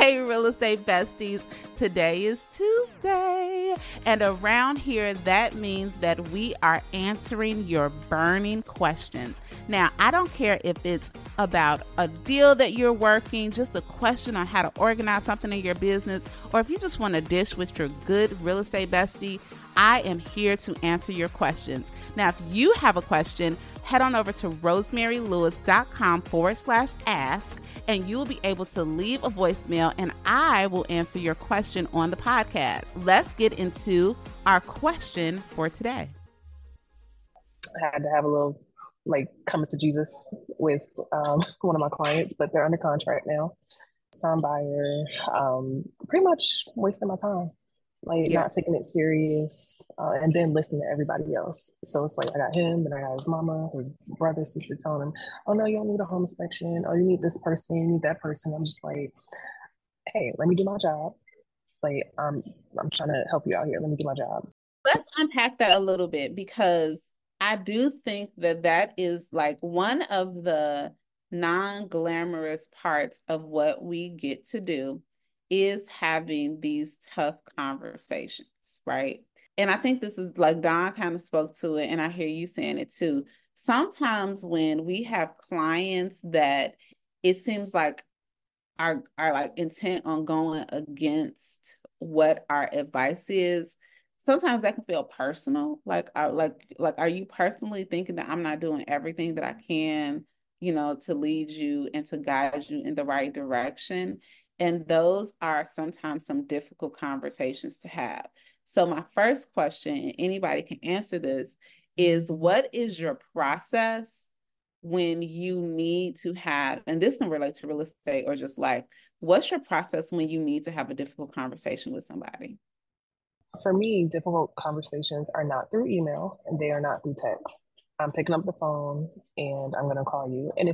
Hey, real estate besties. Today is Tuesday, and around here, that means that we are answering your burning questions. Now, I don't care if it's about a deal that you're working, just a question on how to organize something in your business, or if you just want to dish with your good real estate bestie, I am here to answer your questions. Now, if you have a question, head on over to rosemarylewis.com/ask, and you will be able to leave a voicemail and I will answer your question on the podcast. Let's get into our question for today. I had to have a little coming to Jesus with one of my clients, but they're under contract now. Time buyer, pretty much wasting my time. Not taking it serious, and then listening to everybody else. So it's like I got him, and I got his mama, his brother, sister telling him, "Oh no, you don't need a home inspection. Oh, you need this person, you need that person." I'm just like, "Hey, let me do my job. I'm trying to help you out here. Let me do my job." Let's unpack that a little bit, because I do think that is like one of the non-glamorous parts of what we get to do is having these tough conversations, right? And I think this is like Don kind of spoke to it, and I hear you saying it too. Sometimes when we have clients that it seems like are like intent on going against what our advice is, sometimes that can feel personal. Are you personally thinking that I'm not doing everything that I can, to lead you and to guide you in the right direction? And those are sometimes some difficult conversations to have. So my first question, and anybody can answer this, is what is your process when you need to have, and this can relate to real estate or just life, what's your process when you need to have a difficult conversation with somebody? For me, difficult conversations are not through email and they are not through text. I'm picking up the phone and I'm going to call you. And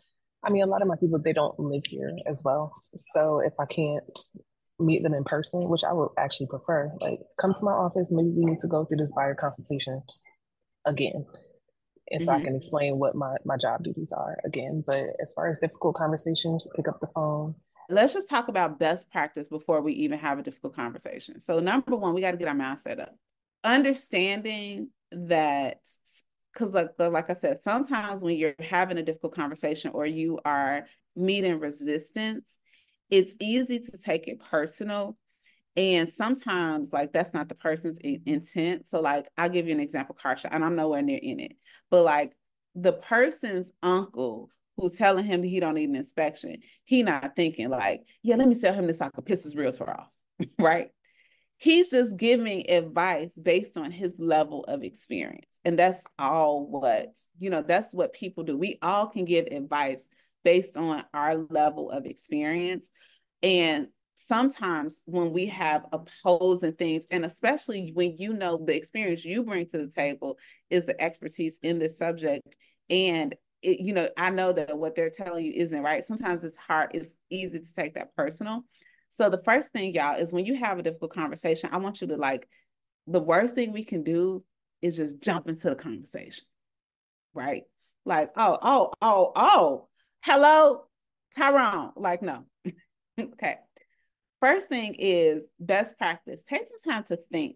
a lot of my people, they don't live here as well. So if I can't meet them in person, which I would actually prefer, come to my office, maybe we need to go through this buyer consultation again. And so I can explain what my job duties are again. But as far as difficult conversations, pick up the phone. Let's just talk about best practice before we even have a difficult conversation. So number one, we got to get our mind set up. Understanding that, because like I said, sometimes when you're having a difficult conversation or you are meeting resistance, it's easy to take it personal. And sometimes that's not the person's intent. So I'll give you an example, Karsha, and I'm nowhere near in it, but the person's uncle who's telling him that he don't need an inspection, he not thinking yeah, let me tell him this so I can piss his realtor off, right? He's just giving advice based on his level of experience. And that's all that's what people do. We all can give advice based on our level of experience. And sometimes when we have opposing things, and especially when the experience you bring to the table is the expertise in this subject, and I know that what they're telling you isn't right. Sometimes it's hard, it's easy to take that personal. So the first thing, y'all, is when you have a difficult conversation, I want you to the worst thing we can do is just jump into the conversation, right? Oh, hello, Tyrone. No. Okay. First thing is best practice. Take some time to think.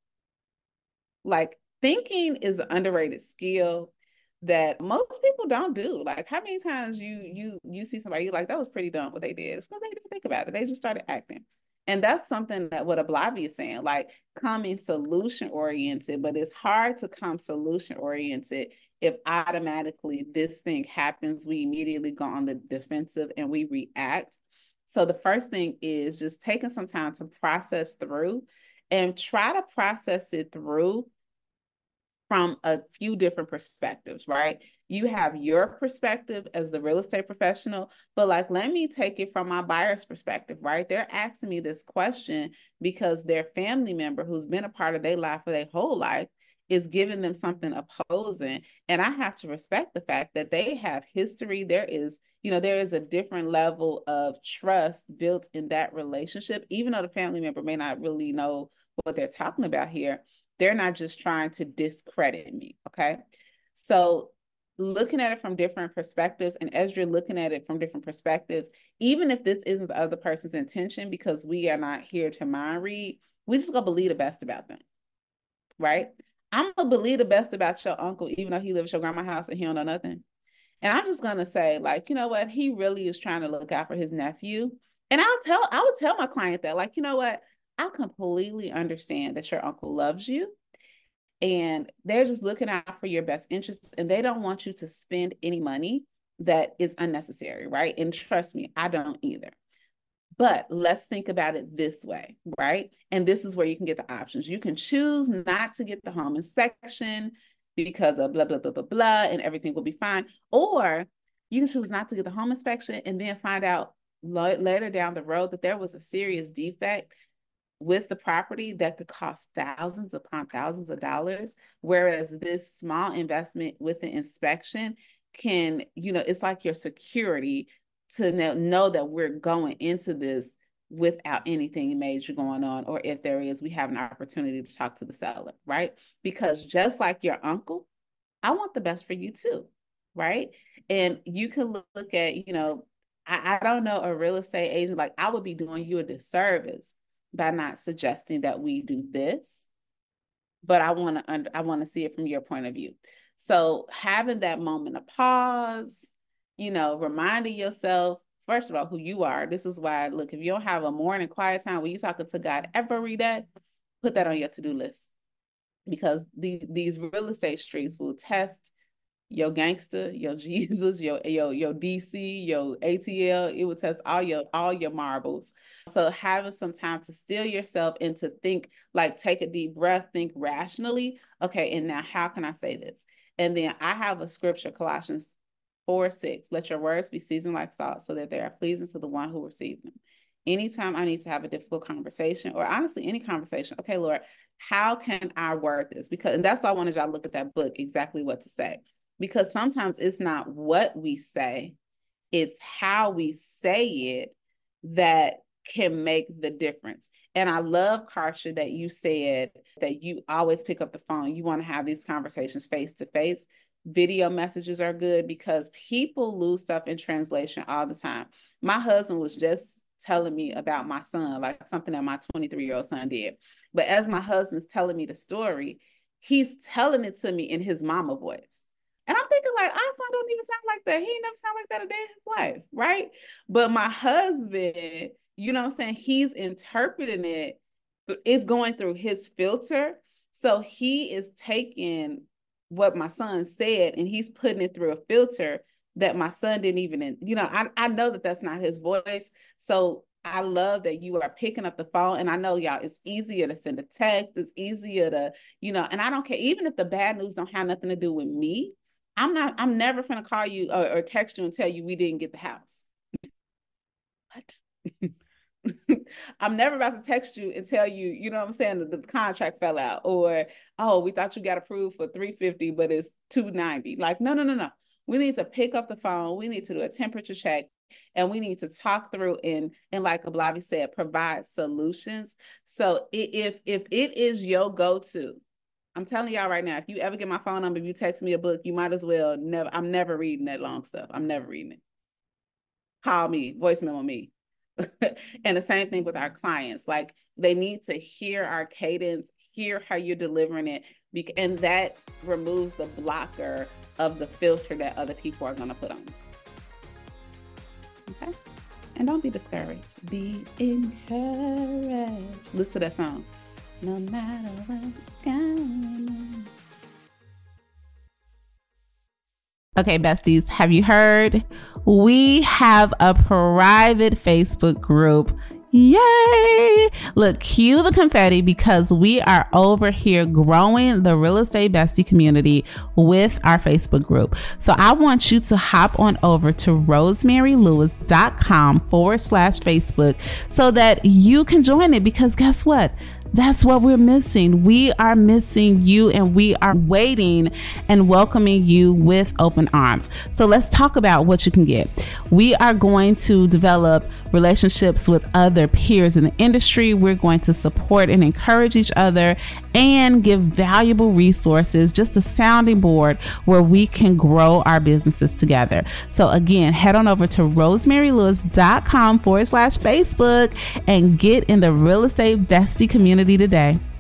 Thinking is an underrated skill that most people don't do. How many times you see somebody, you're like, that was pretty dumb what they did. It's because they didn't think about it. They just started acting. And that's something that what Ablavi is saying, coming solution oriented, but it's hard to come solution oriented if automatically this thing happens, we immediately go on the defensive and we react. So the first thing is just taking some time to process through and try to process it through from a few different perspectives, right? You have your perspective as the real estate professional, but let me take it from my buyer's perspective, right? They're asking me this question because their family member who's been a part of their life for their whole life is giving them something opposing. And I have to respect the fact that they have history. There is a different level of trust built in that relationship, even though the family member may not really know what they're talking about here. They're not just trying to discredit me, okay? So looking at it from different perspectives, and as you're looking at it from different perspectives, even if this isn't the other person's intention, because we are not here to mind read, we just gonna believe the best about them, right? I'm gonna believe the best about your uncle, even though he lives at your grandma's house and he don't know nothing. And I'm just gonna say, like, you know what, he really is trying to look out for his nephew. And I would tell my client that, like, you know what, I completely understand that your uncle loves you and they're just looking out for your best interests, and they don't want you to spend any money that is unnecessary, right? And trust me, I don't either. But let's think about it this way, right? And this is where you can get the options. You can choose not to get the home inspection because of blah, blah, blah, blah, blah, and everything will be fine. Or you can choose not to get the home inspection and then find out later down the road that there was a serious defect with the property that could cost thousands upon thousands of dollars. Whereas this small investment with the inspection can, it's like your security to know that we're going into this without anything major going on, or if there is, we have an opportunity to talk to the seller, right? Because just like your uncle, I want the best for you too, right? And you can look at, I don't know, a real estate agent, like I would be doing you a disservice by not suggesting that we do this, but I want to see it from your point of view. So having that moment of pause, reminding yourself, first of all, who you are. This is why, look, if you don't have a morning quiet time where you're talking to God every day, put that on your to-do list, because these real estate streets will test your gangster, your Jesus, your DC, your ATL. It will test all your marbles. So having some time to still yourself and to think, like, take a deep breath, think rationally. Okay, and now how can I say this? And then I have a scripture, Colossians 4:6. Let your words be seasoned like salt, so that they are pleasing to the one who receives them. Anytime I need to have a difficult conversation, or honestly any conversation, okay, Lord, how can I word this? And that's why I wanted y'all to look at that book, Exactly What to Say. Because sometimes it's not what we say, it's how we say it that can make the difference. And I love, Karsha, that you said that you always pick up the phone. You want to have these conversations face to face. Video messages are good because people lose stuff in translation all the time. My husband was just telling me about my son, like something that my 23-year-old son did. But as my husband's telling me the story, he's telling it to me in his mama voice. And I'm thinking, like, our son don't even sound like that. He ain't never sound like that a day in his life, right? But my husband, you know what I'm saying, he's interpreting it. It's going through his filter. So he is taking what my son said and he's putting it through a filter that my son didn't even, I know that that's not his voice. So I love that you are picking up the phone. And I know, y'all, it's easier to send a text. It's easier to, and I don't care. Even if the bad news don't have nothing to do with me, I'm never going to call you or text you and tell you we didn't get the house. What? I'm never about to text you and tell you, you know what I'm saying, the contract fell out, or, oh, we thought you got approved for $350, but it's $290. Like, no. We need to pick up the phone. We need to do a temperature check, and we need to talk through and like Ablavi said, provide solutions. So if it is your go-to, I'm telling y'all right now, if you ever get my phone number, if you text me a book, you might as well I'm never reading that long stuff. I'm never reading it. Call me, voicemail me. And the same thing with our clients. Like, they need to hear our cadence, hear how you're delivering it, and that removes the blocker of the filter that other people are going to put on. Okay? And don't be discouraged. Be encouraged. Listen to that song. No matter what's going on. Okay, besties, have you heard? We have a private Facebook group. Yay! Look, cue the confetti, because we are over here growing the real estate bestie community with our Facebook group. So I want you to hop on over to rosemarylewis.com/Facebook so that you can join it, because guess what? That's what we're missing. We are missing you, and we are waiting and welcoming you with open arms. So let's talk about what you can get. We are going to develop relationships with other peers in the industry. We're going to support and encourage each other and give valuable resources, just a sounding board where we can grow our businesses together. So again, head on over to rosemarylewis.com/Facebook and get in the Real Estate Bestie community today.